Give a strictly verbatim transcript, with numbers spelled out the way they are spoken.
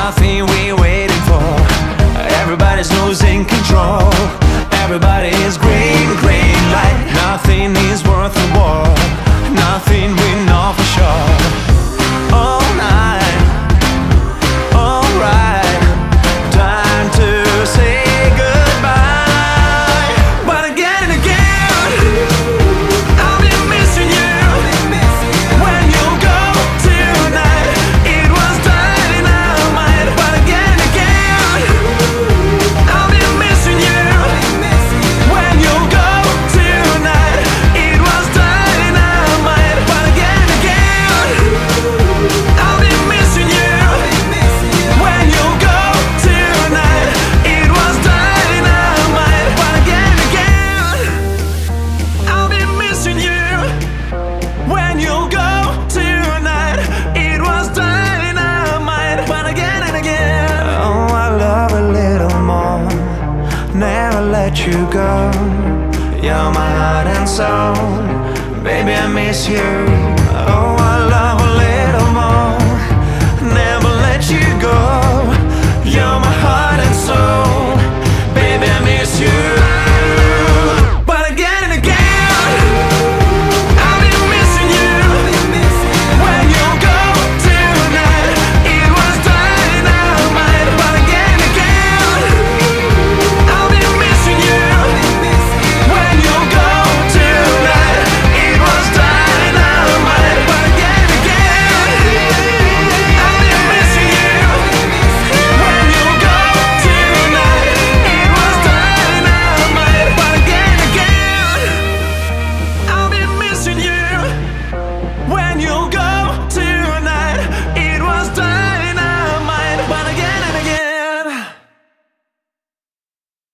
nothing we're waiting for. Everybody's losing control. Everybody is green, green light. Nothing is worth the war. Nothing we know for sure. All night, all right. Time to say goodbye. But again and again, I'll be missing you. When you go tonight, it was dynamite. But again and again, I'll be missing you. When you go tonight, it was dynamite. But again and again, I'll be missing you. When you go tonight, it was dynamite. But again and again, I'll be missing you. When you go tonight, it was dynamite. But again and again, oh, I love a little more. Never let you go. You're my heart and soul. Baby, I miss you.